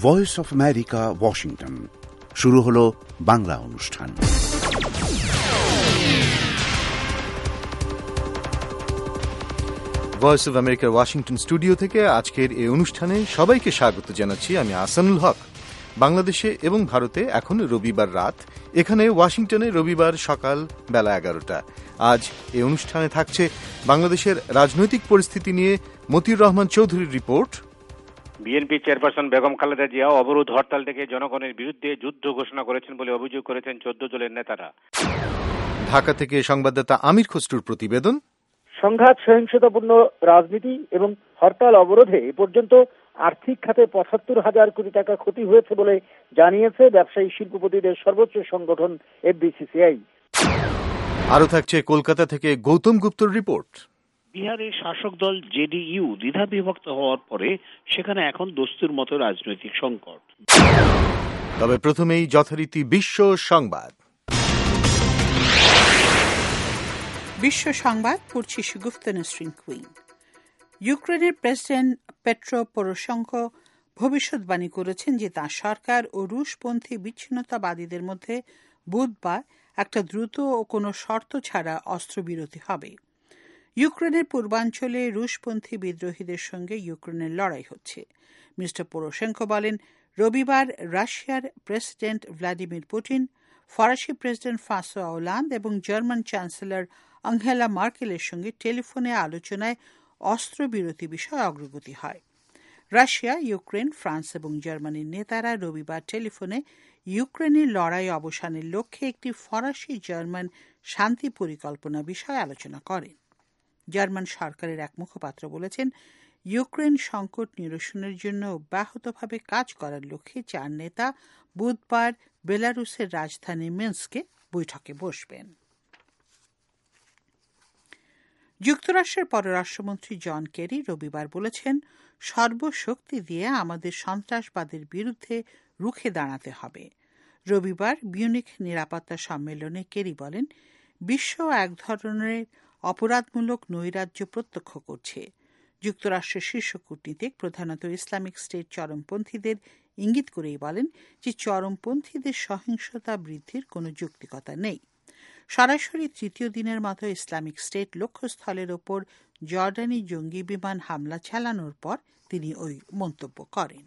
Voice of America, Washington. শুরু হলো বাংলা অনুষ্ঠান। ভয়েস অফ আমেরিকার ওয়াশিংটন স্টুডিও থেকে আজকের এই অনুষ্ঠানে সবাইকে স্বাগত জানাচ্ছি। আমি আহসানুল হক। বাংলাদেশে এবং ভারতে এখন রবিবার রাত, এখানে ওয়াশিংটনে রবিবার সকাল বেলা 11টা। আজ এই অনুষ্ঠানে থাকছে বাংলাদেশের রাজনৈতিক পরিস্থিতি নিয়ে মতিউর রহমান চৌধুরীর রিপোর্ট। বিএনপি চেয়ারপারসন বেগম খালেদা জিয়া অবরোধ হরতাল থেকে জনগণের বিরুদ্ধে যুদ্ধ ঘোষণা করেছেন বলে অভিযোগ করেছেন 14 দলের নেতারা। ঢাকা থেকে সংবাদদাতা আমির খসরুর প্রতিবেদন। সংঘাত, সহিংসতাপূর্ণ রাজনীতি এবং হরতাল অবরোধে এ পর্যন্ত আর্থিক খাতে ৭৫,০০০ কোটি টাকা ক্ষতি হয়েছে বলে জানিয়েছে ব্যবসায়ী শিল্পপতিদের সর্বোচ্চ সংগঠন এফবিসিসিআই। আরও থাকছে কলকাতা থেকে গৌতম গুপ্তর রিপোর্ট। বিহারের শাসক দল জেডিইউ দ্বিধা বিভক্ত হওয়ার পরে সেখানে এখন দস্তুর মতো রাজনৈতিক সংকট। তবে প্রথমেই যথারীতি বিশ্ব সংবাদ। বিশ্ব সংবাদ পড়ছি সুগুফতা নসরিন কুইন। ইউক্রেনের প্রেসিডেন্ট পেট্রো পরোশেঙ্কো ভবিষ্যৎবাণী করেছেন যে তাঁর সরকার ও রুশপন্থী বিচ্ছিন্নতাবাদীদের মধ্যে বুধবার একটা দ্রুত ও কোনো শর্ত ছাড়া অস্ত্রবিরতি হবে। ইউক্রেনের পূর্বাঞ্চলে রুশপন্থী বিদ্রোহীদের সঙ্গে ইউক্রেনের লড়াই হচ্ছে। মিস্টার পরোশেঙ্কো বলেন, রবিবার রাশিয়ার প্রেসিডেন্ট ভ্লাদিমির পুতিন, ফরাসি প্রেসিডেন্ট ফ্রাঁসোয়া ওলান্দ এবং জার্মান চ্যান্সেলর আঙ্গেলা মার্কেলের সঙ্গে টেলিফোনে আলোচনায় অস্ত্রবিরতি বিষয়ে অগ্রগতি হয়। রাশিয়া, ইউক্রেন, ফ্রান্স এবং জার্মানির নেতারা রবিবার টেলিফোনে ইউক্রেনের লড়াই অবসানের লক্ষ্যে একটি ফরাসি জার্মান শান্তি পরিকল্পনা বিষয়ে আলোচনা করেন। জার্মান সরকারের এক মুখপাত্র বলেছেন, ইউক্রেন সংকট নিরসনের জন্য অব্যাহতভাবে কাজ করার লক্ষ্যে 4 নেতা বুধবার বেলারুসের রাজধানী মিন্স্কে বৈঠকে বসবেন। যুক্তরাষ্ট্রের পররাষ্ট্রমন্ত্রী জন কেরি রবিবার বলেছেন, সর্বশক্তি দিয়ে আমাদের সন্ত্রাসবাদের বিরুদ্ধে রুখে দাঁড়াতে হবে। রবিবার মিউনিখ নিরাপত্তা সম্মেলনে কেরি বলেন, বিশ্ব এক ধরনের অপরাধমূলক নৈরাজ্য প্রত্যক্ষ করছে। যুক্তরাষ্ট্রের শীর্ষ কূটনীতিক প্রধানত ইসলামিক স্টেট চরমপন্থীদের ইঙ্গিত করেই বলেন যে চরমপন্থীদের সহিংসতা বৃদ্ধির কোনো যৌক্তিকতা নেই। সরাসরি তৃতীয় দিনের মতো ইসলামিক স্টেট লক্ষ্যস্থলের ওপর জর্ডানি জঙ্গি বিমান হামলা চালানোর পর তিনি ওই মন্তব্য করেন।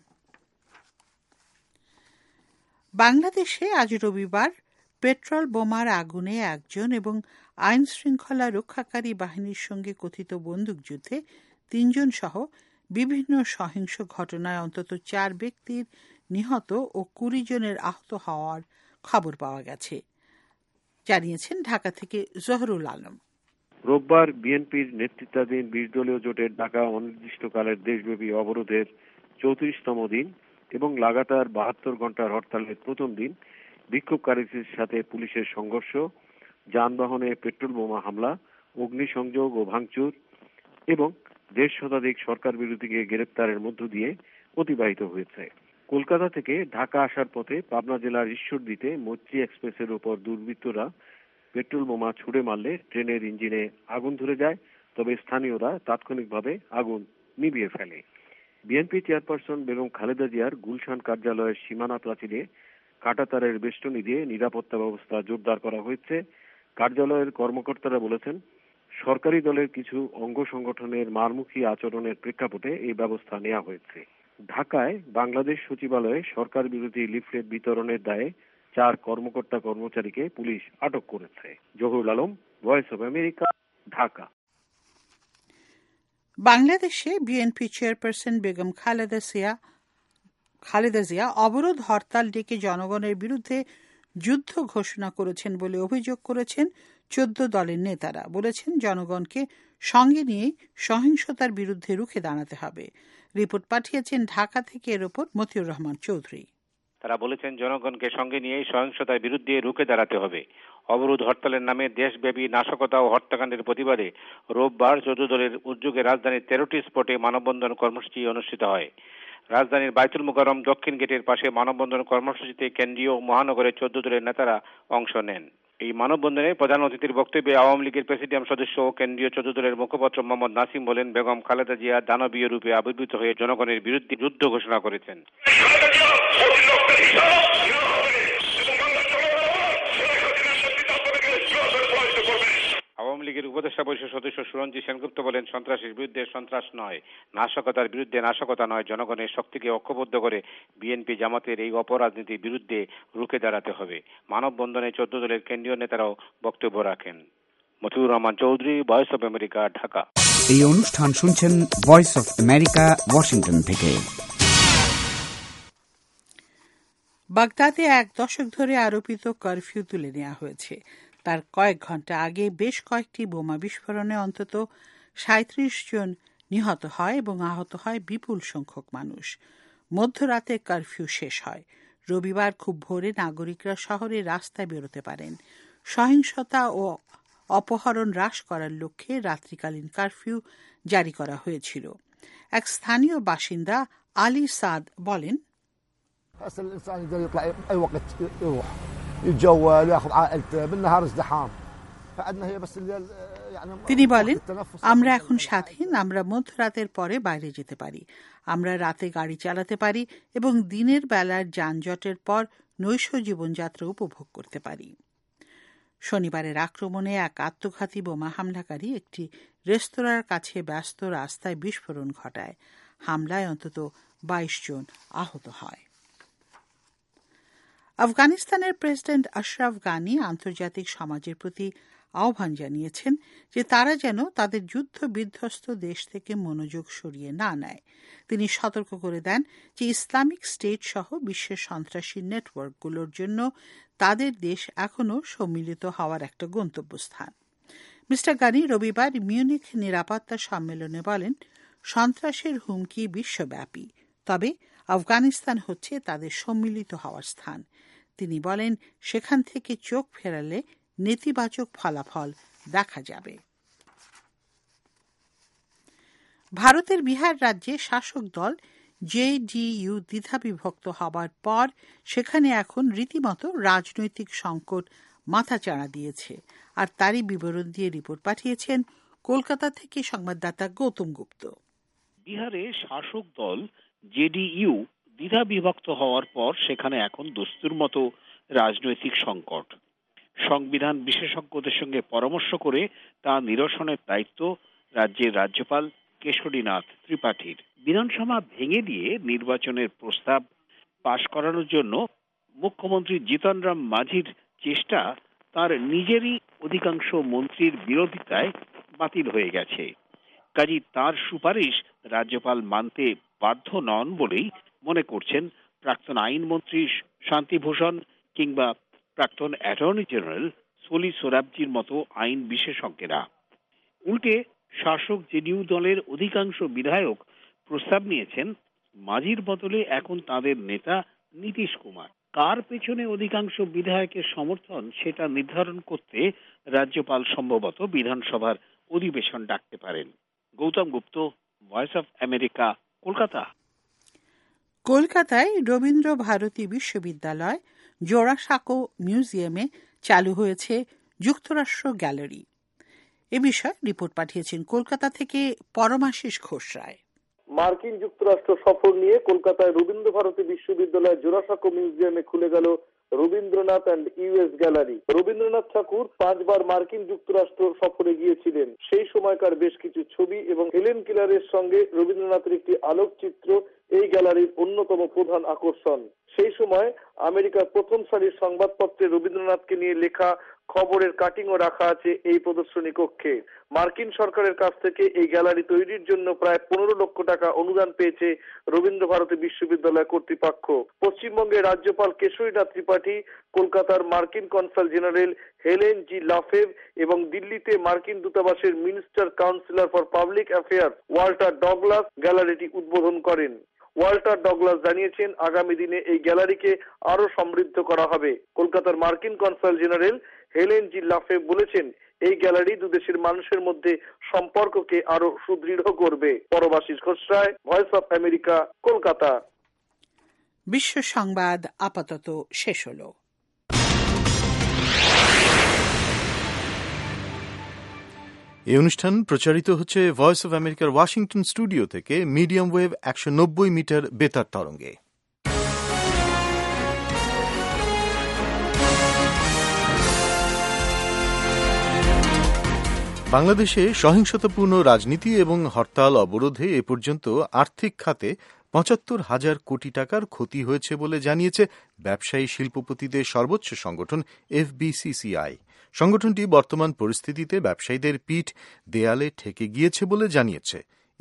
বাংলাদেশে আজ রবিবার পেট্রোল বোমার আগুনে একজন এবং আইন শৃঙ্খলা রক্ষাকারী বাহিনীর সঙ্গে কথিত বন্দুকযুদ্ধে 3 জন সহ বিভিন্ন সহিংস ঘটনায় অন্তত 4 ব্যক্তির নিহত ও 20 জনের আহত হওয়ার খবর পাওয়া গেছে, জানিয়েছেন ঢাকা থেকে জহরুল আলম। রোববার বিএনপির নেতৃত্বাধীন 20 দলীয় জোটের ডাকা অনির্দিষ্টকালের দেশব্যাপী অবরোধের 34তম দিন এবং লাগাতার 72 ঘন্টার হরতালের প্রথম দিন বিক্ষোভকারীদের সাথে পুলিশের সংঘর্ষ, যানবাহনে পেট্রোল বোমা হামলা, অগ্নিসংযোগ ও ভাঙচুর এবং 1.5 শতাধিক সরকার বিরোধীকে গ্রেপ্তারের মধ্য দিয়ে অতিবাহিত হয়েছে। কলকাতা থেকে ঢাকা আসার পথে পাবনা জেলার ঈশ্বরদীতে মৈত্রী এক্সপ্রেসের উপর দুর্বৃত্তরা পেট্রোল বোমা ছুড়ে মারলে ট্রেনের ইঞ্জিনে আগুন ধরে যায়, তবে স্থানীয়রা তাৎক্ষণিকভাবে আগুন নিভিয়ে ফেলে। বিএনপি চেয়ারপারসন বেগম খালেদা জিয়ার গুলশান কার্যালয়ের সীমানা প্রাচীরে কাঁটাতারের বেষ্টনী দিয়ে নিরাপত্তা ব্যবস্থা জোরদার করা হয়েছে। কার্যালয়ের কর্মকর্তারা বলেছেন, সরকারি দলের কিছু অঙ্গ সংগঠনের মারমুখী আচরণের প্রেক্ষাপটে এই ব্যবস্থা নেওয়া হয়েছে। ঢাকায় বাংলাদেশ সচিবালয়ে সরকার বিরোধী লিফলেট বিতরণের দায়ে 4 কর্মকর্তা কর্মচারীকে পুলিশ আটক করেছে। Zahurul Alam, voice of America, Dhaka. বাংলাদেশে বিএনপি চেয়ারপারসন বেগম খালেদা জিয়া অবরোধ হরতাল ডেকে জনগণের বিরুদ্ধে যুদ্ধ ঘোষণা করেছেন বলে অভিযোগ করেছেন 14 দলের নেতারা। বলেছেন, জনগণকে সঙ্গে নিয়ে সহিংসতার বিরুদ্ধে রুখে দাঁড়াতে হবে। রিপোর্ট পাঠিয়েছেন ঢাকা থেকে এর ওপর মতিউর রহমান চৌধুরী। তারা বলেছেন, জনগণকে সঙ্গে নিয়ে সহিংসতার বিরুদ্ধে রুখে দাঁড়াতে হবে। অবরোধ হরতালের নামে দেশব্যাপী নাশকতা ও হত্যাকাণ্ডের প্রতিবাদে রোববার 14 দলের উদ্যোগে রাজধানীর 13টি স্পটে মানববন্ধন কর্মসূচি অনুষ্ঠিত হয়। রাজধানীর বাইতুল মোকাররম দক্ষিণ গেটের পাশে মানববন্ধন কর্মসূচিতে কেন্দ্রীয় মহানগরের 14 দলের নেতারা অংশ নেন। এই মানববন্ধনে প্রধান অতিথির বক্তব্যে আওয়ামী লীগের প্রেসিডিয়াম সদস্য ও কেন্দ্রীয় 14 দলের মুখপাত্র মোহাম্মদ নাসিম বলেন, বেগম খালেদা জিয়া দানবীয় রূপে আবির্ভূত হয়ে জনগণের বিরুদ্ধে যুদ্ধ ঘোষণা করেছেন। আওয়ামী লীগের উপদেষ্টা পরিষদ সদস্য সুরঞ্জিত সেনগুপ্ত বলেন, সন্ত্রাসের বিরুদ্ধে সন্ত্রাস নয়, নাশকতার বিরুদ্ধে নাশকতা নয়, জনগণের শক্তিকে ঐক্যবদ্ধ করে বিএনপি জামাতের এই অপরাজনীতির বিরুদ্ধে রুখে দাঁড়াতে হবে। মানববন্ধনে 14 দলের কেন্দ্রীয় নেতারাও বক্তব্য রাখেন। Motiur Rahman Chowdhury, voice of America, Dhaka. এই অনুষ্ঠান শুনছেন ভয়েস অফ আমেরিকা, ওয়াশিংটন থেকে। বাগদাদে 1 দশক ধরে আরোপিত কারফিউ তুলে নেওয়া হয়েছে। তার কয়েক ঘন্টা আগে বেশ কয়েকটি বোমা বিস্ফোরণে অন্তত 37 জন নিহত হয় এবং আহত হয় বিপুল সংখ্যক মানুষ। মধ্যরাতে কারফিউ শেষ হয়। রবিবার খুব ভোরে নাগরিকরা শহরে রাস্তায় বেরোতে পারেন। সহিংসতা ও অপহরণ হ্রাস করার লক্ষ্যে রাত্রিকালীন কারফিউ জারি করা হয়েছিল। এক স্থানীয় বাসিন্দা আলী সাদ বলেন, তিনি বলেন, আমরা এখন স্বাধীন, আমরা মধ্যরাতের পরে বাইরে যেতে পারি, আমরা রাতে গাড়ি চালাতে পারি এবং দিনের বেলার যানজটের পর নৈশ জীবনযাত্রা উপভোগ করতে পারি। শনিবারের আক্রমণে এক আত্মঘাতী বোমা হামলাকারী একটি রেস্তোরাঁর কাছে ব্যস্ত রাস্তায় বিস্ফোরণ ঘটায়। হামলায় অন্তত 22 জন আহত হয়। আফগানিস্তানের প্রেসিডেন্ট আশরাফ গানি আন্তর্জাতিক সমাজের প্রতি আহ্বান জানিয়েছেন যে তারা যেন তাদের যুদ্ধ বিধ্বস্ত দেশ থেকে মনোযোগ সরিয়ে না নেয়। তিনি সতর্ক করে দেন যে ইসলামিক স্টেট সহ বিশ্বের সন্ত্রাসী নেটওয়ার্কগুলোর জন্য তাদের দেশ এখনও সম্মিলিত হওয়ার একটা গন্তব্যস্থান। মিস্টার গানি রবিবার মিউনিখ নিরাপত্তা সম্মেলনে বলেন, সন্ত্রাসের হুমকি বিশ্বব্যাপী, তবে আফগানিস্তান হচ্ছে তাদের সম্মিলিত হওয়ার স্থান। তিনি বলেন, সেখান থেকে চোখ ফেরালে নেতিবাচক ফলাফল দেখা যাবে। ভারতের বিহার রাজ্যে শাসক দল জেডিইউ দ্বিধাবিভক্ত হবার পর সেখানে এখন রীতিমতো রাজনৈতিক সংকট মাথাচাড়া দিয়েছে। আর তারই বিবরণ দিয়ে রিপোর্ট পাঠিয়েছেন কলকাতা থেকে সংবাদদাতা গৌতম গুপ্ত। বিহারে শাসক দল জেডিইউ দ্বিধাবিভক্ত হওয়ার পর সেখানে এখন দস্তুর মতো রাজনৈতিক সংকট। সংবিধান বিশেষজ্ঞদের সঙ্গে পরামর্শ করে তা নিরসনের দায়িত্ব রাজ্যের রাজ্যপাল কেশরীনাথ ত্রিপাঠীর। বিধানসভা ভেঙে দিয়ে নির্বাচনের প্রস্তাব পাশ করানোর জন্য মুখ্যমন্ত্রী জিতন রাম মাঝির চেষ্টা তার নিজেরই অধিকাংশ মন্ত্রীর বিরোধিতায় বাতিল হয়ে গেছে। কাজী তার সুপারিশ রাজ্যপাল মানতে বাধ্য নন বলেই মনে করছেন প্রাক্তন আইনমন্ত্রী শান্তিভূষণ কিংবা প্রাক্তন অ্যাটর্নি জেনারেল সলি সোরাবজির মতো আইন বিশেষজ্ঞরা। উল্টে শাসক জেডিইউ দলের অধিকাংশ বিধায়ক প্রস্তাব নিয়েছেন মাঝির বদলে এখন তাদের নেতা নীতিশ কুমার। কার পেছনে অধিকাংশ বিধায়কের সমর্থন সেটা নির্ধারণ করতে রাজ্যপাল সম্ভবত বিধানসভার অধিবেশন ডাকতে পারেন। Gautam Gupta, voice of America, Kolkata. কলকাতায় রবীন্দ্র ভারতী বিশ্ববিদ্যালয় জোড়াসাঁকো মিউজিয়ামে চালু হয়েছে যুক্তরাষ্ট্র গ্যালারি। এ বিষয়ে রিপোর্ট পাঠিয়েছেন কলকাতা থেকে পরমাশিস ঘোষ রায়। মার্কিন যুক্তরাষ্ট্র সফর নিয়ে কলকাতায় রবীন্দ্র ভারতী বিশ্ববিদ্যালয় জোড়াসাঁকো মিউজিয়ামে খুলে গেল Rabindranath and US gallery. Rabindranath Tagore 5 বার মার্কিন যুক্তরাষ্ট্র সফরে গিয়েছিলেন। সেই সময়কার বেশ কিছু ছবি এবং হেলেন কেলারের সঙ্গে রবীন্দ্রনাথের একটি আলোকচিত্র এই গ্যালারির অন্যতম প্রধান আকর্ষণ। সেই সময় আমেরিকার প্রথম সারির সংবাদপত্রে রবীন্দ্রনাথকে নিয়ে লেখা খবরের কাটিংও রাখা আছে এই প্রদর্শনী কক্ষে। মার্কিন সরকারের কাছ থেকে এই গ্যালারি তৈরির জন্য প্রায় 15 লক্ষ টাকা অনুদান পেয়েছে রবীন্দ্র ভারতী বিশ্ববিদ্যালয় কর্তৃপক্ষ। পশ্চিমবঙ্গের রাজ্যপাল কেশরীনাথ ত্রিপাঠী, কলকাতার মার্কিন consul general Helen G LaFave এবং দিল্লিতে মার্কিন দূতাবাসের minister counsellor for public affairs Walter Douglas গ্যালারিটি উদ্বোধন করেন। ওয়াল্টার ডগলাস জানিয়েছেন আগামী দিনে এই গ্যালারিকে আরো সমৃদ্ধ করা হবে। কলকাতার মার্কিন consul general Helen G LaFave বলেছেন এই গ্যালারি দুদেশের মানুষের মধ্যে সম্পর্ককে আরো সুদৃঢ় করবে। পরবাশিস Ghosh Roy, voice of America, Kolkata. বিশ্ব সংবাদ আপাতত শেষ হলো। এই অনুষ্ঠান প্রচারিত হচ্ছে ভয়েস অব আমেরিকার ওয়াশিংটন স্টুডিও থেকে মিডিয়াম ওয়েভ 190 মিটার বেতার তরঙ্গে। বাংলাদেশে সহিংসতাপূর্ণ রাজনীতি এবং হরতাল অবরোধে এ পর্যন্ত আর্থিক খাতে ৭৫,০০০ কোটি টাকার ক্ষতি হয়েছে বলে জানিয়েছে ব্যবসায়ী শিল্পপতিদের সর্বোচ্চ সংগঠন FBCCI। সংগঠনটি বর্তমান পরিস্থিতিতে ব্যবসায়ীদের পিঠ দেয়ালে ঠেকে গিয়েছে বলে জানিয়েছে।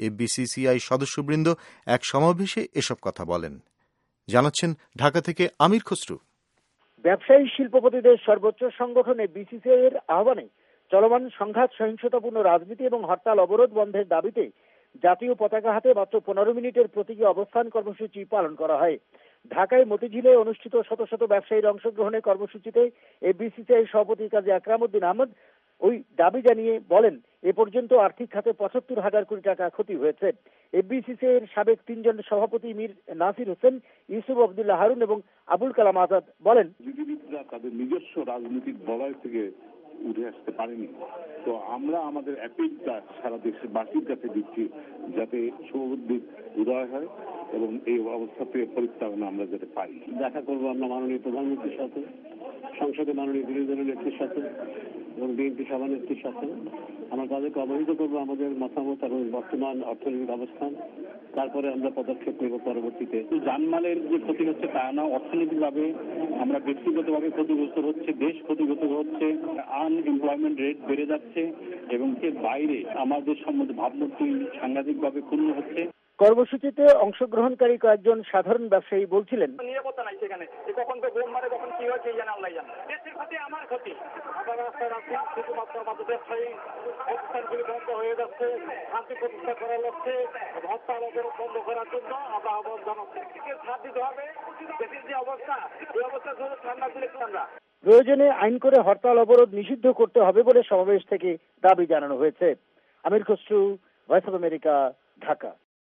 FBCCI সদস্যবৃন্দ এক সমাবেশে এসব কথা বলেন। জানাচ্ছেন ঢাকা থেকে আমির খসরু। ব্যবসায়ী শিল্পপতিদের সর্বোচ্চ সংগঠন FBCCI এর আহ্বানে চলমান সংঘাত, সহিংসতাপূর্ণ রাজনীতি এবং হরতাল অবরোধ বন্ধের দাবিতে জাতীয় পতাকা হাতে মাত্র 15 মিনিটের প্রতীকী অবস্থান কর্মসূচি পালন করা হয়। ঢাকায় মতিঝিলে অনুষ্ঠিত শত শত ব্যবসায়ীর অংশগ্রহণের কর্মসূচিতে FBCCI সভাপতি কাজী আকরামউদ্দিন আহমদ ওই দাবি জানিয়ে বলেন, এ পর্যন্ত আর্থিক খাতে ৭৫,০০০ কোটি টাকা ক্ষতি হয়েছে। FBCCI এর সাবেক 3 জন সভাপতি মীর নাসির হোসেন, ইউসুফ আবদুল্লাহ হারুন এবং আবুল কালাম আজাদ বলেন, বিজেপিরা তাদের নিজস্ব রাজনৈতিক বলয় থেকে উঠে আসতে পারেনি। তো আমরা আমাদের অ্যাপিলটা সারা দেশবাসীর কাছে দিচ্ছি, যাতে শুভবুদ্ধির উদয় হয় এবং এই অবস্থা থেকে পরিত্রাণ আমরা যাতে পাই। দেখা করবো আমরা মাননীয় প্রধানমন্ত্রীর সাথে, সংসদে মাননীয় বিরোধী দলের নেত্রীর সাথে এবং বিএনপি সভানেত্রীর সাথে। আমরা তাদেরকে অবহিত করবো আমাদের মতামত এবং বর্তমান অর্থনৈতিক অবস্থান। তারপরে আমরা পদক্ষেপ নেব পরবর্তীতে। জানমালের যে ক্ষতি হচ্ছে তা না, অর্থনৈতিকভাবে আমরা ব্যক্তিগতভাবে ক্ষতিগ্রস্ত হচ্ছে, দেশ ক্ষতিগ্রস্ত হচ্ছে, আনএমপ্লয়মেন্ট রেট বেড়ে যাচ্ছে এবং এর বাইরে আমাদের সম্বন্ধে ভাবমূর্তি সাংঘাতিকভাবে ক্ষুণ্ণ হচ্ছে। কর্মসূচিতে অংশগ্রহণকারী কয়েকজন সাধারণ ব্যবসায়ী বলছিলেন, নিরাপত্তা নাই সেখানে, কখন তো বোম মারে, কখন কি হয় সেই জানে আল্লাহ জানে। দেশের ক্ষতি আমার ক্ষতি। আমরা রাস্তায় রাখছি, শুধুমাত্র আমাদের ব্যবসায়ী প্রতিষ্ঠানগুলি বন্ধ হয়ে যাচ্ছে। শান্তি প্রতিষ্ঠা করার লক্ষ্যে হরতাল অবরোধ বন্ধ করার জন্য আমরা আহ্বান জানাচ্ছি। ছাড় দিতে হবে। দেশের যে অবস্থা, এই অবস্থা শুধু ঠান্ডা দিলে আমরা প্রয়োজনে আইন করে হরতাল অবরোধ নিষিদ্ধ করতে হবে বলে সমাবেশ থেকে দাবি জানানো হয়েছে। Amir Khasru, voice of America, Dhaka.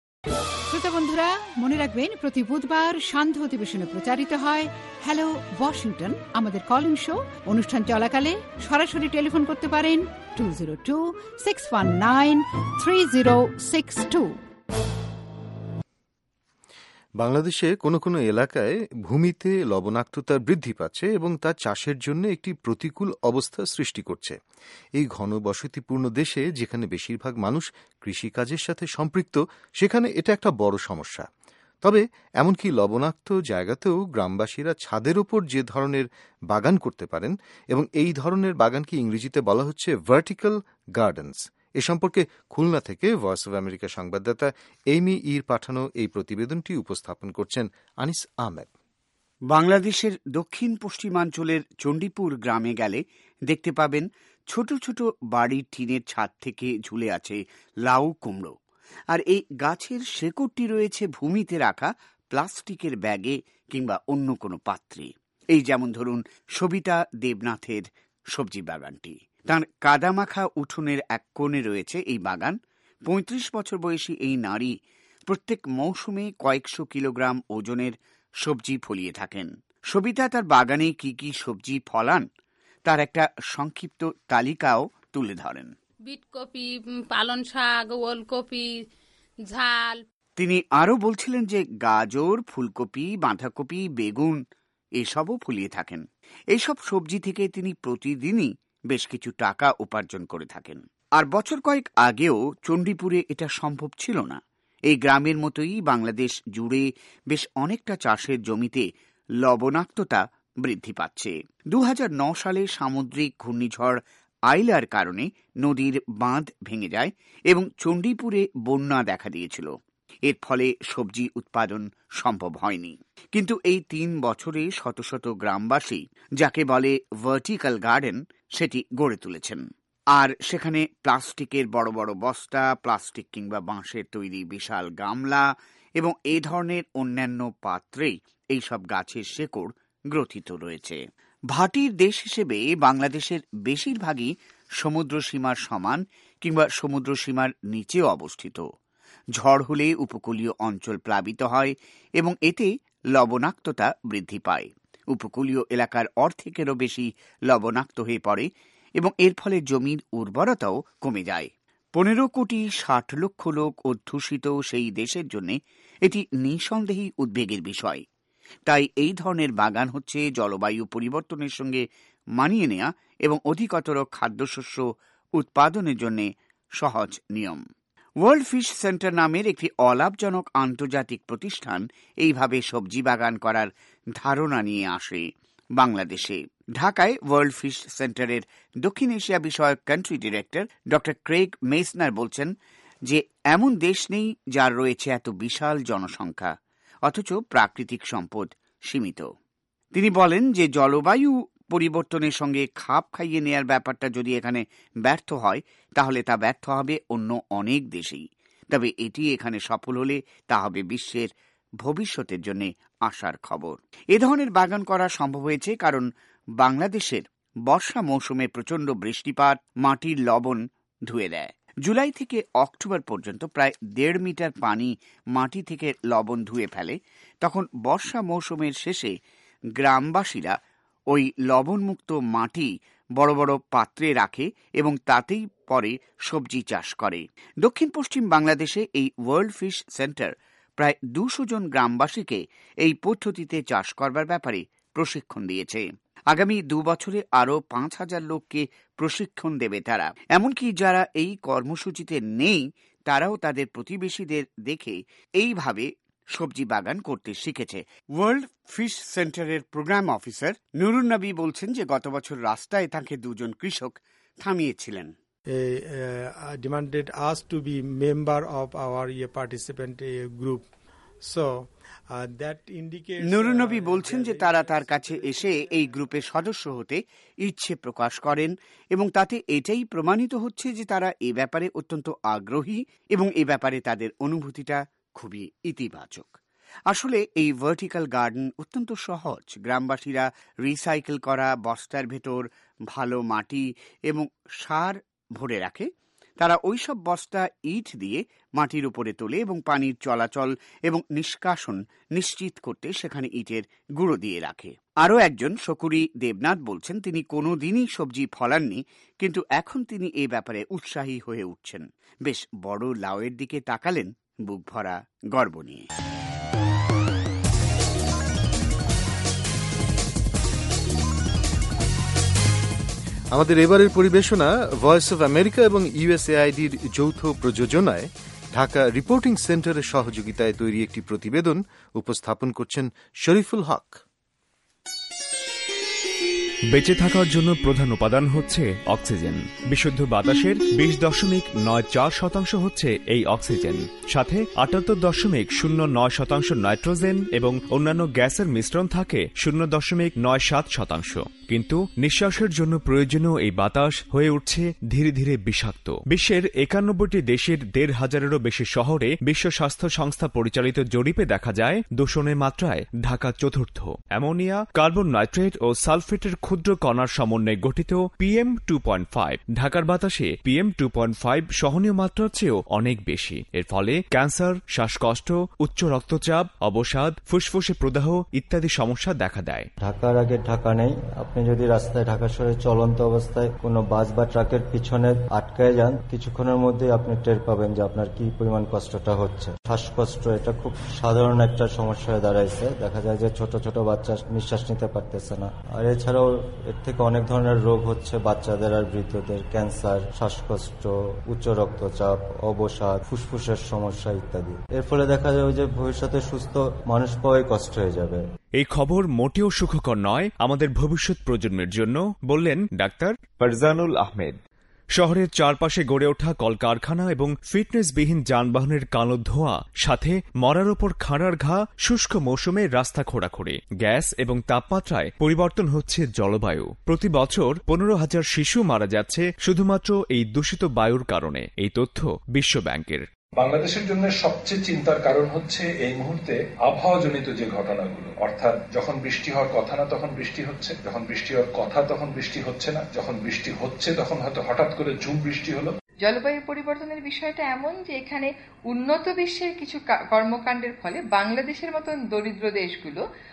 শ্রোতা বন্ধুরা, মনে রাখবেন প্রতি বুধবার সান্ধ্য অধিবেশনে প্রচারিত হয় হ্যালো ওয়াশিংটন, আমাদের কলিং শো। অনুষ্ঠান চলাকালে সরাসরি টেলিফোন করতে পারেন 202-619-3062। বাংলাদেশে কোনো কোনো এলাকায় ভূমিতে লবণাক্ততা বৃদ্ধি পাচ্ছে এবং তা চাষের জন্য একটি প্রতিকূল অবস্থা সৃষ্টি করছে। এই ঘনবসতিপূর্ণ দেশে, যেখানে বেশিরভাগ মানুষ কৃষিকাজের সাথে সম্পৃক্ত, সেখানে এটা একটা বড় সমস্যা। তবে এমনকি লবণাক্ত জায়গাতেও গ্রামবাসীরা ছাদের ওপর যে ধরনের বাগান করতে পারেন, এবং এই ধরনের বাগানকে ইংরেজিতে বলা হচ্ছে ভার্টিক্যাল গার্ডেন্স। এ সম্পর্কে খুলনা থেকে ভয়েস অব আমেরিকা সংবাদদাতা এমি ইর পাঠানো এই প্রতিবেদনটি উপস্থাপন করছেন আনিস আহমেদ। বাংলাদেশের দক্ষিণ পশ্চিমাঞ্চলের চণ্ডীপুর গ্রামে গেলে দেখতে পাবেন ছোট ছোট বাড়ির টিনের ছাদ থেকে ঝুলে আছে লাউ কুমড়ো, আর এই গাছের শেকড়টি রয়েছে ভূমিতে রাখা প্লাস্টিকের ব্যাগে কিংবা অন্য কোনো পাত্রে। এই যেমন ধরুন সবিতা দেবনাথের সবজি বাগানটি। তাঁর কাদামাখা উঠোনের এক কোণে রয়েছে এই বাগান। ৩৫ বছর বয়সী এই নারী প্রত্যেক মৌসুমে কয়েকশো কিলোগ্রাম ওজনের সবজি ফলিয়ে থাকেন। সবিতা তার বাগানে কি কি সবজি ফলান তার একটা সংক্ষিপ্ত তালিকাও তুলে ধরেন। বিটকপি, পালং শাক, ওলকপি, ঝাল। তিনি আরও বলছিলেন যে গাজর, ফুলকপি, বাঁধাকপি, বেগুন এসবও ফলিয়ে থাকেন। এইসব সবজি থেকে তিনি প্রতিদিনই বেশ কিছু টাকা উপার্জন করে থাকেন। আর বছর কয়েক আগেও চণ্ডীপুরে এটা সম্ভব ছিল না। এই গ্রামের মতোই বাংলাদেশ জুড়ে বেশ অনেকটা চাষের জমিতে লবণাক্ততা বৃদ্ধি পাচ্ছে। 2009 সালে সামুদ্রিক ঘূর্ণিঝড় আইলার কারণে নদীর বাঁধ ভেঙে যায় এবং চণ্ডীপুরে বন্যা দেখা দিয়েছিল। এর ফলে সবজি উৎপাদন সম্ভব হয়নি। কিন্তু এই 3 বছরে শত শত গ্রামবাসী যাকে বলে ভার্টিক্যাল গার্ডেন সেটি গড়ে তুলেছেন। আর সেখানে প্লাস্টিকের বড় বড় বস্তা, প্লাস্টিক কিংবা বাঁশের তৈরি বিশাল গামলা এবং এই ধরনের অন্যান্য পাত্রেই এইসব গাছের শেকড় গ্রথিত রয়েছে। ভাটির দেশ হিসেবে বাংলাদেশের বেশিরভাগই সমুদ্র সীমার সমান কিংবা সমুদ্র সীমার নিচেও অবস্থিত। ঝড় হলে উপকূলীয় অঞ্চল প্লাবিত হয় এবং এতে লবণাক্ততা বৃদ্ধি পায়। উপকূলীয় এলাকার অর্ধেকেরও বেশি লবণাক্ত হয়ে পড়ে এবং এর ফলে জমির উর্বরতাও কমে যায়। 15,60,00,000 লোক অধ্যুষিত সেই দেশের জন্য এটি নিঃসন্দেহেই উদ্বেগের বিষয়। তাই এই ধরনের বাগান হচ্ছে জলবায়ু পরিবর্তনের সঙ্গে মানিয়ে নেওয়া এবং অধিকতর খাদ্যশস্য উৎপাদনের জন্য সহজ নিয়ম। ওয়ার্ল্ড ফিশ সেন্টার নামের একটি অলাভজনক আন্তর্জাতিক প্রতিষ্ঠান এইভাবে সবজি বাগান করার ধারণা নিয়ে আসে বাংলাদেশে। ঢাকায় ওয়ার্ল্ড ফিশ সেন্টারের দক্ষিণ এশিয়া বিষয়ক country director doctor Craig Messner বলছেন যে এমন দেশ নেই যার রয়েছে এত বিশাল জনসংখ্যা, অথচ প্রাকৃতিক সম্পদ সীমিত। তিনি বলেন যে জলবায়ু পরিবর্তনের সঙ্গে খাপ খাইয়ে নেয়ার ব্যাপারটা যদি এখানে ব্যর্থ হয় তাহলে তা ব্যর্থ হবে অন্য অনেক দেশেই। তবে এটি এখানে সফল হলে তা হবে বিশ্বের ভবিষ্যতের জন্য আশার খবর। এ ধরনের বাগান করা সম্ভব হয়েছে কারণ বাংলাদেশের বর্ষা মৌসুমে প্রচণ্ড বৃষ্টিপাত মাটির লবণ ধুয়ে দেয়। জুলাই থেকে অক্টোবর পর্যন্ত প্রায় 1.5 মিটার পানি মাটি থেকে লবণ ধুয়ে ফেলে। তখন বর্ষা মৌসুমের শেষে গ্রামবাসীরা ওই লবণমুক্ত মাটি বড় বড় পাত্রে রাখে এবং তাতেই পরে সবজি চাষ করে। দক্ষিণ পশ্চিম বাংলাদেশে এই ওয়ার্ল্ড ফিশ সেন্টার প্রায় 200 জন গ্রামবাসীকে এই পদ্ধতিতে চাষ করবার ব্যাপারে প্রশিক্ষণ দিয়েছে। আগামী 2 বছরে আরও 5,000 লোককে প্রশিক্ষণ দেবে তারা। এমনকি যারা এই কর্মসূচিতে নেই তারাও তাদের প্রতিবেশীদের দেখে এইভাবে সবজি বাগান করতে শিখেছে। ওয়ার্ল্ড ফিশ সেন্টারের প্রোগ্রাম অফিসার নুরুন নবী বলছেন যে গত বছর রাস্তায় তাকে 2 জন কৃষক থামিয়েছিলেন। Demanded us to be member of our participant group. So that indicates Nurun Nabi বলছেন যে তারা তার কাছে এসে এই গ্রুপের সদস্য হতে ইচ্ছে প্রকাশ করেন এবং তাতে এটাই প্রমাণিত হচ্ছে যে তারা এ ব্যাপারে অত্যন্ত আগ্রহী এবং এ ব্যাপারে তাদের অনুভূতিটা খুবই ইতিবাচক। আসলে এই ভার্টিক্যাল গার্ডেন অত্যন্ত সহজ। গ্রামবাসীরা রিসাইকেল করা বস্তার ভেতর ভালো মাটি এবং সার ভরে রাখে। তারা ওইসব বস্তা ইট দিয়ে মাটির উপরে তোলে এবং পানির চলাচল এবং নিষ্কাশন নিশ্চিত করতে সেখানে ইটের গুঁড়ো দিয়ে রাখে। আরও একজন শকুরি দেবনাথ বলছেন তিনি কোনোদিনই সবজি ফলাননি, কিন্তু এখন তিনি এ ব্যাপারে উৎসাহী হয়ে উঠছেন। বেশ বড় লাউয়ের দিকে তাকালেন বুক ভরা গর্ব নিয়ে। আমাদের এবারের পরিবেশনা ভয়েস অব আমেরিকা এবং ইউএসএআইডির যৌথ প্রযোজনায় ঢাকা রিপোর্টিং সেন্টারের সহযোগিতায় তৈরি একটি প্রতিবেদন উপস্থাপন করছেন শরীফুল হক। বেঁচে থাকার জন্য প্রধান উপাদান হচ্ছে অক্সিজেন। বিশুদ্ধ বাতাসের 20.94% হচ্ছে এই অক্সিজেন, সাথে 78.09% নাইট্রোজেন এবং অন্যান্য গ্যাসের মিশ্রণ থাকে 0.97%। কিন্তু নিঃশ্বাসের জন্য প্রয়োজনীয় এই বাতাস হয়ে উঠছে ধীরে ধীরে বিষাক্ত। বিশ্বের 91টি দেশের 1,500-এরও বেশি শহরে বিশ্ব স্বাস্থ্য সংস্থা পরিচালিত জরিপে দেখা যায় দূষণের মাত্রায় ঢাকা চতুর্থ। অ্যামোনিয়া, কার্বন নাইট্রেট ও সালফেটের ক্ষুদ্র কণার সমন্বয়ে গঠিত PM2.5 ঢাকার বাতাসে PM2.5 সহনীয় মাত্রার চেয়েও অনেক বেশি। এর ফলে ক্যান্সার, শ্বাসকষ্ট, উচ্চ রক্তচাপ, অবসাদ, ফুসফুসে প্রদাহ ইত্যাদি সমস্যা দেখা দেয়। ঢাকার আগে ঢাকা নেই। আপনি যদি রাস্তায় ঢাকা শহরে চলন্ত অবস্থায় কোনো বাস বা ট্রাকের পিছনে আটকায় যান, কিছুক্ষণের মধ্যে আপনি টের পাবেন যে আপনার কি পরিমাণ কষ্টটা হচ্ছে। শ্বাসকষ্ট এটা খুব সাধারণ একটা সমস্যা হয়ে দাঁড়াইছে। দেখা যায় যে ছোট ছোট বাচ্চা নিঃশ্বাস নিতে পারতেছে না। আর এছাড়াও এর থেকে অনেক ধরনের রোগ হচ্ছে বাচ্চাদের আর বৃদ্ধদের, ক্যান্সার, শ্বাসকষ্ট, উচ্চ রক্তচাপ, অবসাদ, ফুসফুসের সমস্যা ইত্যাদি। এর ফলে দেখা যাবে যে ভবিষ্যতে সুস্থ মানুষ পাওয়াই কষ্ট হয়ে যাবে। এই খবর মোটেও সুখকর নয় আমাদের ভবিষ্যৎ প্রজন্মের জন্য, বললেন ডাক্তার ফারজানুল আহমেদ। শহরের চারপাশে গড়ে ওঠা কলকারখানা এবং ফিটনেসবিহীন যানবাহনের কালো ধোঁয়া, সাথে মরার ওপর খাঁড়ার ঘা, শুষ্ক মৌসুমে রাস্তা খোঁড়াখুঁড়ি, গ্যাস এবং তাপমাত্রায় পরিবর্তন হচ্ছে জলবায়ু। প্রতি বছর 15,000 শিশু মারা যাচ্ছে শুধুমাত্র এই দূষিত বায়ুর কারণে, এই তথ্য বিশ্ব ব্যাংকের। বাংলাদেশের জন্য সবচেয়ে চিন্তার কারণ হচ্ছে এই মুহূর্তে আবহাওয়াজনিত যে ঘটনাগুলো, অর্থাৎ যখন বৃষ্টি হওয়ার কথা না তখন বৃষ্টি হচ্ছে, যখন বৃষ্টি হওয়ার কথা তখন বৃষ্টি হচ্ছে না, যখন বৃষ্টি হচ্ছে তখন হয়তো হঠাৎ করে ঝুম বৃষ্টি হলো। জলবায়ু পরিবর্তনের বিষয়টা এমন যে এখানে উন্নত বিশ্বের কিছু কর্মকাণ্ডের ফলে বাংলাদেশের মতন দরিদ্র দেশগুলো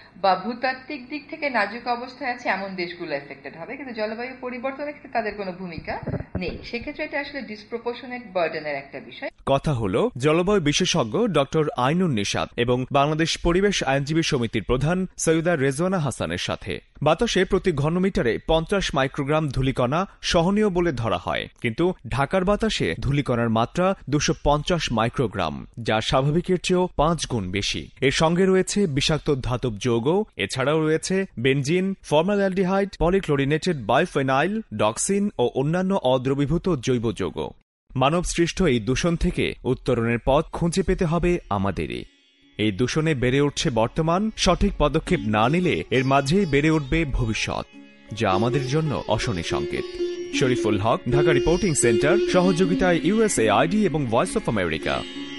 বা ভূতাত্ত্বিক দিক থেকে নাজুক অবস্থায় আছে এমন দেশগুলো এফেক্টেড হবে, কিন্তু জলবায়ু পরিবর্তনের ক্ষেত্রে তাদের কোনো ভূমিকা নেই। সেক্ষেত্রে এটা আসলে ডিসপ্রপোর্শনেট বার্ডেনের একটা বিষয়। কথা হলো জলবায়ু বিশেষজ্ঞ ডক্টর আইনুন নিশাত এবং বাংলাদেশ পরিবেশ আইনজীবী সমিতির প্রধান সৈয়দা রেজওয়ানা হাসানের সাথে। বাতাসে প্রতি ঘনমিটারে 50 মাইক্রোগ্রাম ধূলিকণা সহনীয় বলে ধরা হয়, কিন্তু ঢাকার বাতাসে ধূলিকণার মাত্রা 250 মাইক্রোগ্রাম, যা স্বাভাবিকের চেয়েও 5 গুণ বেশি। এর সঙ্গে রয়েছে বিষাক্ত ধাতব যৌগ, এছাড়াও রয়েছে benzene, formaldehyde, polychlorinated biphenyl, dioxin ও অন্যান্য অদ্রবীভূত জৈব যৌগ। মানব সৃষ্ট এই দূষণ থেকে উত্তরণের পথ খুঁজে পেতে হবে আমাদেরই। এই দূষণে বেড়ে উঠছে বর্তমান, সঠিক পদক্ষেপ না নিলে এর মাঝেই বেড়ে উঠবে ভবিষ্যৎ, যা আমাদের জন্য অশনি সংকেত। শরীফুল হক, ঢাকা রিপোর্টিং সেন্টার, সহযোগিতায় USAID এবং voice of America.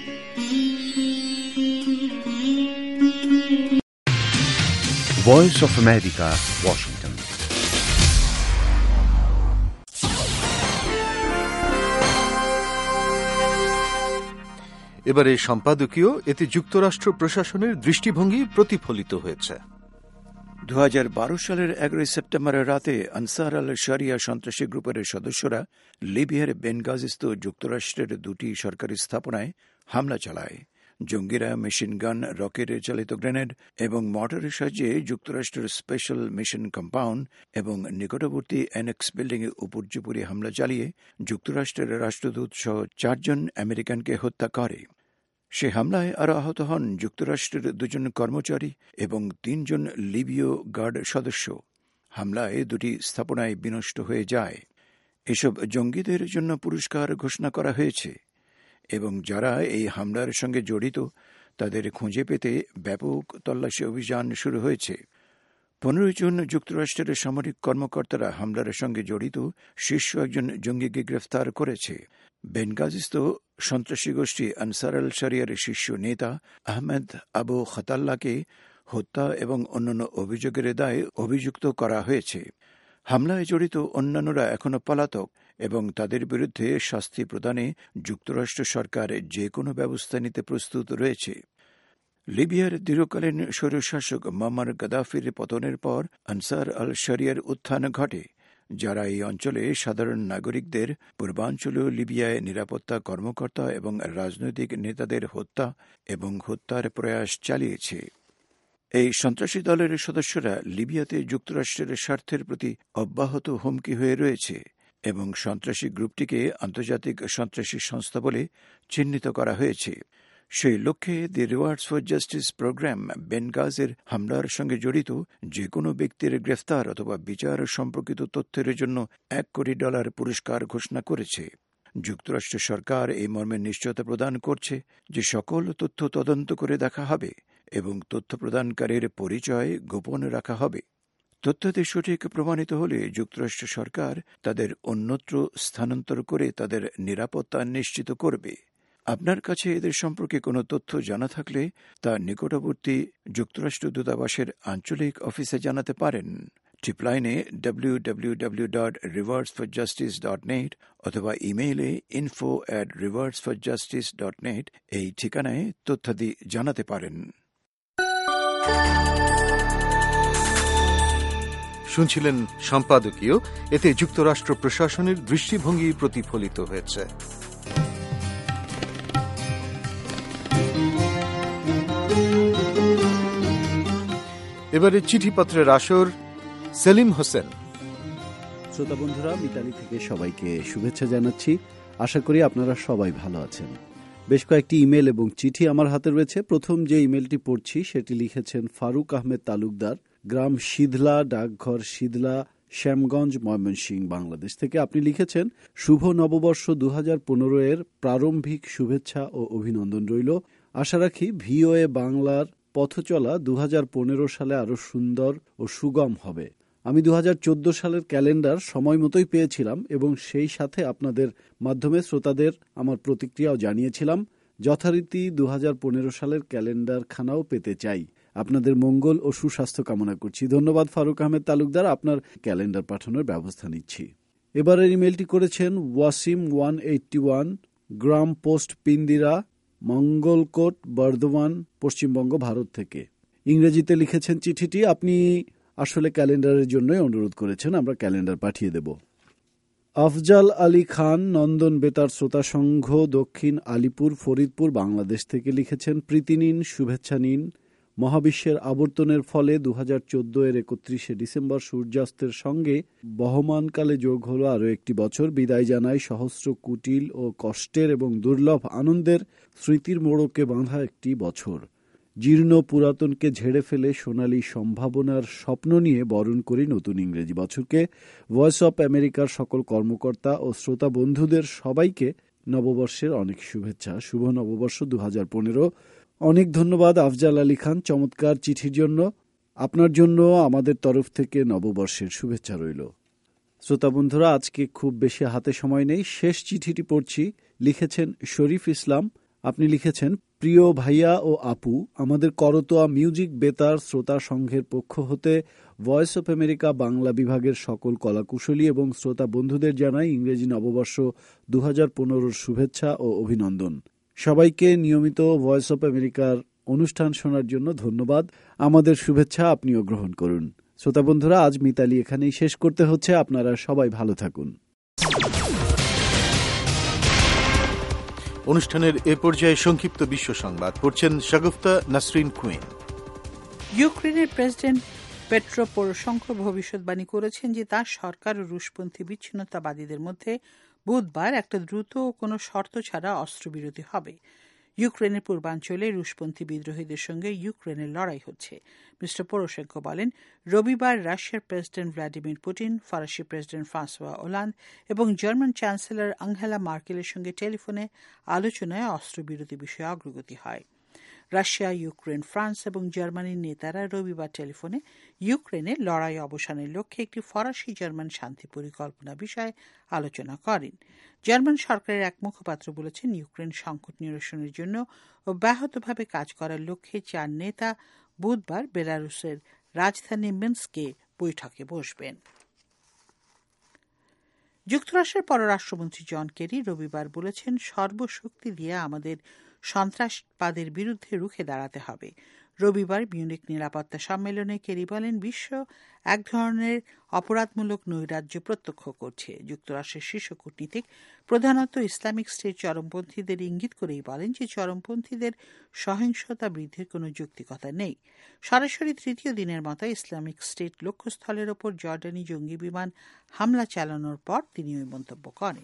Voice of America, Washington. এবারে সম্পাদকীয়, এতে যুক্তরাষ্ট্র প্রশাসনের দৃষ্টিভঙ্গি প্রতিফলিত হয়েছে। 2012 সালের 11 সেপ্টেম্বরের রাতে আনসার আল শরিয়া সন্ত্রাসী গ্রুপের সদস্যরা লিবিয়ার বেনগাজিস্থ যুক্তরাষ্ট্রের 2টি সরকারি স্থাপনায় হামলা চালায়। জঙ্গিরা মেশিন গান, রকেট চালিত গ্রেনেড এবং মর্টারের সাহায্যে যুক্তরাষ্ট্রের স্পেশাল মিশন কম্পাউন্ড এবং নিকটবর্তী অ্যানেক্স বিল্ডিংয়ে উপর্যুপরি হামলা চালিয়ে যুক্তরাষ্ট্রের রাষ্ট্রদূত সহ 4 জন আমেরিকানকে হত্যা করে। সে হামলায় আরও আহত হন যুক্তরাষ্ট্রের 2 জন কর্মচারী এবং 3 জন লিবীয় গার্ড সদস্য। হামলায় 2টি স্থাপনায় বিনষ্ট হয়ে যায়। এসব জঙ্গিদের জন্য পুরস্কার ঘোষণা করা হয়েছে এবং যারা এই হামলার সঙ্গে জড়িত তাদের খুঁজে পেতে ব্যাপক তল্লাশি অভিযান শুরু হয়েছে। 15 জুন যুক্তরাষ্ট্রের সামরিক কর্মকর্তারা হামলার সঙ্গে জড়িত শীর্ষ একজন জঙ্গিকে গ্রেফতার করেছে। বেনগাজিস্থ সন্ত্রাসী গোষ্ঠী আনসার আল শরিয়ার শীর্ষ নেতা আহমেদ আবু খাতাল্লাকে হত্যা এবং অন্যান্য অভিযোগের দায়ে অভিযুক্ত করা হয়েছে। হামলায় জড়িত অন্যান্যরা এখনও পলাতক এবং তাদের বিরুদ্ধে শাস্তি প্রদানে যুক্তরাষ্ট্র সরকার যে কোনো ব্যবস্থা নিতে প্রস্তুত রয়েছে। লিবিয়ার দীর্ঘকালীন স্বৈরশাসক মুয়াম্মার গাদ্দাফির পতনের পর আনসার আল শরিয়ার উত্থান ঘটে, যারা এই অঞ্চলে সাধারণ নাগরিকদের, পূর্বাঞ্চলীয় লিবিয়ায় নিরাপত্তা কর্মকর্তা এবং রাজনৈতিক নেতাদের হত্যা এবং হত্যার প্রয়াস চালিয়েছে। এই সন্ত্রাসী দলের সদস্যরা লিবিয়াতে যুক্তরাষ্ট্রের স্বার্থের প্রতি অব্যাহত হুমকি হয়ে রয়েছে এবং সন্ত্রাসী গ্রুপটিকে আন্তর্জাতিক সন্ত্রাসী সংস্থা বলে চিহ্নিত করা হয়েছে। সেই লক্ষ্যে the rewards for justice programme বেনগাজের হামলার সঙ্গে জড়িত যে কোনো ব্যক্তির গ্রেফতার অথবা বিচার সম্পর্কিত তথ্যের জন্য $1 কোটি পুরস্কার ঘোষণা করেছে। যুক্তরাষ্ট্র সরকার এই মর্মে নিশ্চয়তা প্রদান করছে যে সকল তথ্য তদন্ত করে দেখা হবে এবং তথ্য প্রদানকারীর পরিচয় গোপন রাখা হবে। তথ্যাদি সঠিক প্রমাণিত হলে যুক্তরাষ্ট্র সরকার তাদের অন্যত্র স্থানান্তর করে তাদের নিরাপত্তা নিশ্চিত করবে। আপনার কাছে এদের সম্পর্কে কোনো তথ্য জানা থাকলে তা নিকটবর্তী যুক্তরাষ্ট্র দূতাবাসের আঞ্চলিক অফিসে জানাতে পারেন। টিপলাইনে www.rewardsforjustice.net অথবা ইমেইলে info@rewardsforjustice.net এই ঠিকানায় তথ্যাদি জানাতে পারেন। শুনছিলেন সম্পাদকীয়, এতে যুক্তরাষ্ট্র প্রশাসনের দৃষ্টিভঙ্গি প্রতিফলিত হয়েছে। এবারে চিঠিপত্রের আসর, সেলিম হোসেন। শ্রোতা বন্ধুরা, মিতালি থেকে সবাইকে শুভেচ্ছা জানাচ্ছি। আশা করি আপনারা সবাই ভালো আছেন। বেশ কয়েকটি ইমেল এবং চিঠি আমার হাতে রয়েছে। প্রথম যে ইমেলটি পড়ছি সেটি লিখেছেন ফারুক আহমেদ তালুকদার, গ্রাম সিধলা, ডাকঘর সিধলা, শ্যামগঞ্জ, ময়মনসিংহ, বাংলাদেশ থেকে। আপনি লিখেছেন, শুভ নববর্ষ 2015 এর প্রারম্ভিক শুভেচ্ছা ও অভিনন্দন রইল। আশা রাখি ভিওএ বাংলার পথচলা 2015 সালে আরো সুন্দর ও সুগম হবে। আমি 2014 সালের ক্যালেন্ডার সময় মতোই পেয়েছিলাম এবং সেই সাথে আপনাদের মাধ্যমে শ্রোতাদের আমার প্রতিক্রিয়াও জানিয়েছিলাম। যথারীতি 2015 সালের ক্যালেন্ডার খানাও পেতে চাই। আপনাদের মঙ্গল ও সুস্বাস্থ্য কামনা করছি। ধন্যবাদ ফারুক আহমেদ তালুকদার, আপনার ক্যালেন্ডার পাঠানোর ব্যবস্থা নিচ্ছি। এবারের ইমেলটি করেছেন ওয়াসিম 181, গ্রাম পোস্ট পিন্দিরা, মঙ্গলকোট, বর্ধমান, পশ্চিমবঙ্গ, ভারত থেকে। ইংরেজিতে লিখেছেন চিঠিটি। আপনি আসলে ক্যালেন্ডারের জন্যই অনুরোধ করেছেন, আমরা ক্যালেন্ডার পাঠিয়ে দেব। আফজাল আলী খান, নন্দন বেতার শ্রোতা সংঘ, দক্ষিণ আলিপুর, ফরিদপুর, বাংলাদেশ থেকে লিখেছেন, প্রীতি নিন, শুভেচ্ছা নিন। মহাবিশ্বের আবর্তনের ফলে 2014 এর 31শে ডিসেম্বর সূর্যাস্তের সঙ্গে বহমানকালে যোগ হলো আরও একটি বছর। বিদায় জানায় সহস্র কুটিল ও কষ্টের এবং দুর্লভ আনন্দের স্মৃতির মোড়কে বাঁধা একটি বছর। জীর্ণ পুরাতনকে ঝেড়ে ফেলে সোনালী সম্ভাবনার স্বপ্ন নিয়ে বরণ করি নতুন ইংরেজি বছরকে। ভয়েস অব আমেরিকার সকল কর্মকর্তা ও শ্রোতা বন্ধুদের সবাইকে নববর্ষের অনেক শুভেচ্ছা। শুভ নববর্ষ 2015। অনেক ধন্যবাদ আফজাল আলী খান চমৎকার চিঠির জন্য। আপনার জন্য আমাদের তরফ থেকে নববর্ষের শুভেচ্ছা রইল। শ্রোতা বন্ধুরা, আজকে খুব বেশি হাতে সময় নেই, শেষ চিঠিটি পড়ছি। লিখেছেন শরীফ ইসলাম। আপনি লিখেছেন, প্রিয় ভাইয়া ও আপু, আমাদের করতোয়া মিউজিক বেতার শ্রোতা সংঘের পক্ষ হতে ভয়েস অফ আমেরিকা বাংলা বিভাগের সকল কলাকুশলী এবং শ্রোতা বন্ধুদের জানাই ইংরেজি নববর্ষ 2015 শুভেচ্ছা ও অভিনন্দন। সবাইকে নিয়মিত ভয়েস অফ আমেরিকার অনুষ্ঠান শোনার জন্য ধন্যবাদ। আমাদের শুভেচ্ছা আপনিও গ্রহণ করুন। শ্রোতা বন্ধুরা, আজ মিতালি এখানেই শেষ করতে হচ্ছে। আপনারা সবাই ভালো থাকুন। অনুষ্ঠানের এ পর্যায়ে সংক্ষিপ্ত বিশ্ব সংবাদ পড়ছেন শাগুফতা নাসরিন কুইন। ইউক্রেনের প্রেসিডেন্ট পেট্রো পরোশঙ্কো ভবিষ্যৎবাণী করেছেন যে তার সরকার ও রুশপন্থী বিচ্ছিন্নতাবাদীদের মধ্যে বুধবার একটা দ্রুত ও কোনো শর্ত ছাড়া অস্ত্রবিরতি হবে। ইউক্রেনের পূর্বাঞ্চলে রুশপন্থী বিদ্রোহীদের সঙ্গে ইউক্রেনের লড়াই হচ্ছে। মিস্টার পরোশেঙ্কো বলেন, রবিবার রাশিয়ার প্রেসিডেন্ট ভ্লাদিমির পুতিন, ফরাসি প্রেসিডেন্ট ফ্রান্সোয়া ওলান্দ এবং জার্মান চ্যান্সেলর আঙ্গেলা মার্কেলের সঙ্গে টেলিফোনে আলোচনায় অস্ত্রবিরতি বিষয়ে অগ্রগতি হয়। রাশিয়া, ইউক্রেন, ফ্রান্স এবং জার্মানির নেতারা রবিবার টেলিফোনে ইউক্রেনের লড়াই অবসানের লক্ষ্যে একটি ফরাসি জার্মান শান্তি পরিকল্পনা বিষয়ে আলোচনা করেন। জার্মান সরকারের এক মুখপাত্র বলেছেন, ইউক্রেন সংকট নিরসনের জন্য অব্যাহতভাবে কাজ করার লক্ষ্যে 4 নেতা বুধবার বেলারুসের রাজধানী মিনস্কে বৈঠকে বসবেন। যুক্তরাষ্ট্রের পররাষ্ট্রমন্ত্রী জন কেরি রবিবার বলেছেন, সর্বশক্তি দিয়ে আমাদের সন্ত্রাসবাদের বিরুদ্ধে রুখে দাঁড়াতে হবে। রবিবার মিউনিক নিরাপত্তা সম্মেলনে কেরি বলেন, বিশ্ব এক ধরনের অপরাধমূলক নৈরাজ্য প্রত্যক্ষ করছে। যুক্তরাষ্ট্রের শীর্ষ কূটনীতিক প্রধানত ইসলামিক স্টেট চরমপন্থীদের ইঙ্গিত করেই বলেন যে চরমপন্থীদের সহিংসতা বৃদ্ধির কোনো যৌক্তিকতা নেই। সরাসরি তৃতীয় দিনের মতো ইসলামিক স্টেট লক্ষ্যস্থলের ওপর জর্ডানি জঙ্গি বিমান হামলা চালানোর পর তিনি ওই মন্তব্য করেন।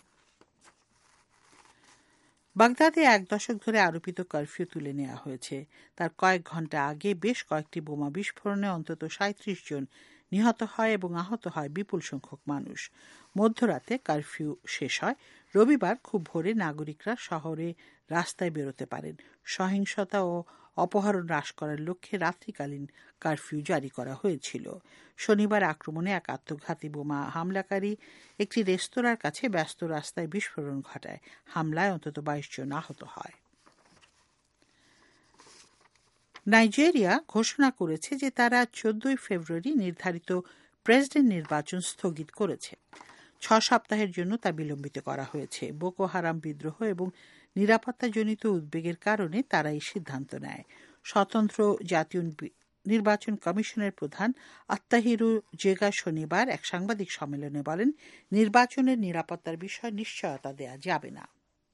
বাগদাদে 1 দশক ধরে আরোপিত কারফিউ তুলে নেওয়া হয়েছে। তার কয়েক ঘণ্টা আগে বেশ কয়েকটি বোমা বিস্ফোরণে অন্তত 37 জন নিহত হয় এবং আহত হয় বিপুল সংখ্যক মানুষ। মধ্যরাতে কারফিউ শেষ হয়। রবিবার খুব ভোরে নাগরিকরা শহরে রাস্তায় বেরোতে পারেন। সহিংসতা ও অপহরণ হ্রাস করার লক্ষ্যে রাত্রিকালীন কারফিউ জারি করা হয়েছিল। শনিবার আক্রমণে এক আত্মঘাতী বোমা হামলাকারী একটি রেস্তোরাঁর কাছে ব্যস্ত রাস্তায় বিস্ফোরণ ঘটায়। হামলায় অন্তত 22 জন আহত হয়। নাইজেরিয়া ঘোষণা করেছে যে তারা 14 ফেব্রুয়ারি নির্ধারিত প্রেসিডেন্ট নির্বাচন স্থগিত করেছে। 6 সপ্তাহের জন্য তা বিলম্বিত করা হয়েছে। বোকো হারাম বিদ্রোহ এবং নিরাপত্তাজনিত উদ্বেগের কারণে তারা এই সিদ্ধান্ত নেয়। স্বতন্ত্র জাতীয় নির্বাচন কমিশনের প্রধান আত্তাহিরু জেগা শনিবার এক সাংবাদিক সম্মেলনে বলেন, নির্বাচনের নিরাপত্তার বিষয়ে নিশ্চয়তা দেয়া যাবে না।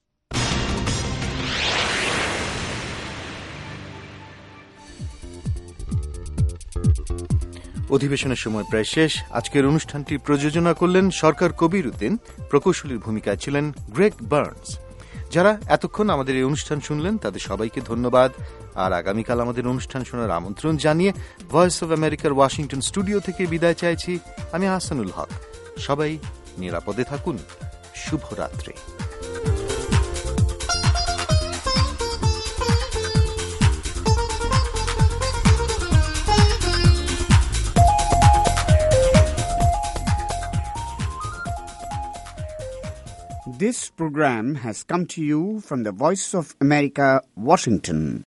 অধিবেশনের সময় প্রায় শেষ। আজকের অনুষ্ঠানটি প্রযোজনা করলেন সরকার কবির উদ্দিন। প্রকৌশলীর ভূমিকায় ছিলেন গ্রেগ বার্নস। যারা এতক্ষণ আমাদের এই অনুষ্ঠান শুনলেন তাদের সবাইকে ধন্যবাদ। আর আগামীকাল আমাদের অনুষ্ঠান শোনার আমন্ত্রণ জানিয়ে ভয়েস অব আমেরিকার ওয়াশিংটন স্টুডিও থেকে বিদায় চাইছি আমি হাসানুল হক। সবাই নিরাপদে থাকুন। শুভরাত্রি। This program has come to you from the Voice of America, Washington.